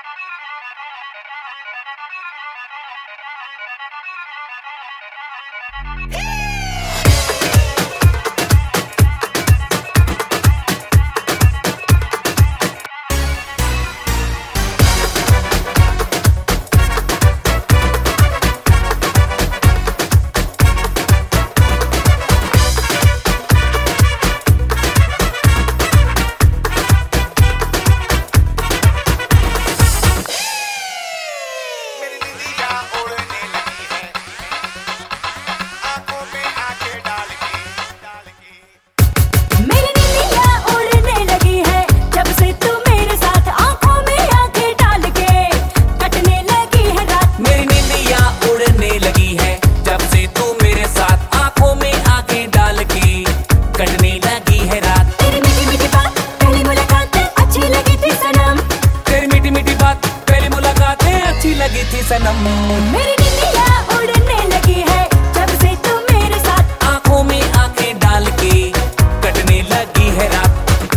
लगी थी सनम। मेरी निंदिया उड़ने लगी है जब से तू मेरे साथ आंखों में आंखें डाल के कटने लगी है रात।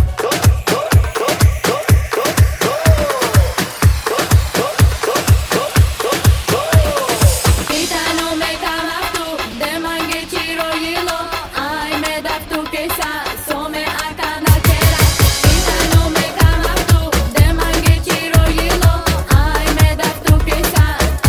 Gitano me kamastu, de mange chiro yilo, ay me daftu ke sa, so me akana kera. Gitano me kamastu, de mange chiro yilo, ay me daftu ke sa.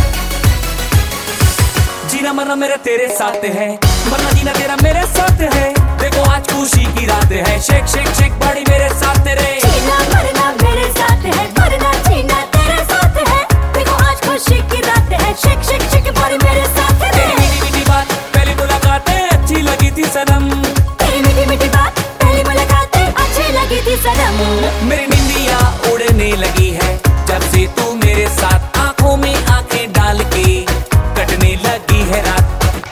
जीना मरना मेरा तेरे साथ है, मरना जीना तेरा मेरे साथ है। देखो आज खुशी की रात है, शेक शेक शेक बॉडी मेरे साथ तेरे। जीना मरना मेरे साथ है, मरना जीना तेरे साथ है। देखो आज खुशी की रात है, शेक शेक शेक बॉडी मेरे साथ है। तेरी मीठी मीठी बात पहली मुलाकात अच्छी लगी थी सनम। तेरी मीठी मीठी बात पहली मुलाकात अच्छी लगी थी सनम। मेरी निंदिया उड़ने लगी है जब से तू मेरे साथ आंखों में आंखें डाल के कटने लगी है रात।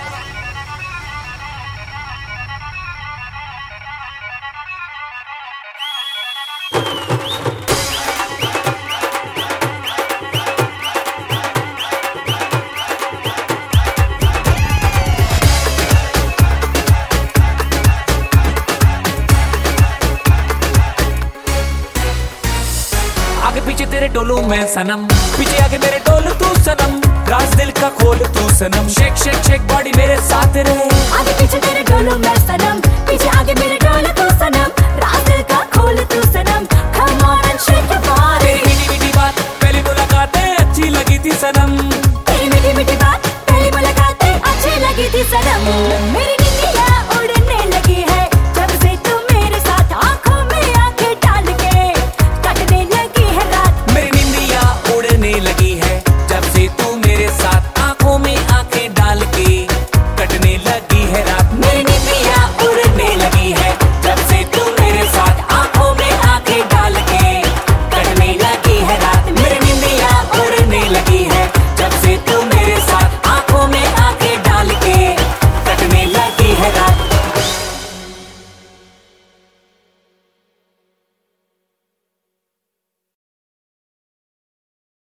आगे पीछे तेरे डोलू मैं सनम, पीछे आगे मेरे डोलू तू सनम। राज दिल का खोल तू सनम, शेक शेक शेक बॉडी मेरे साथ रहे। आगे पीछे तेरे डोलू मैं सनम, पीछे आगे मेरे डोलू तू सनम। राज दिल का खोल तू सनम, come on and shake your body।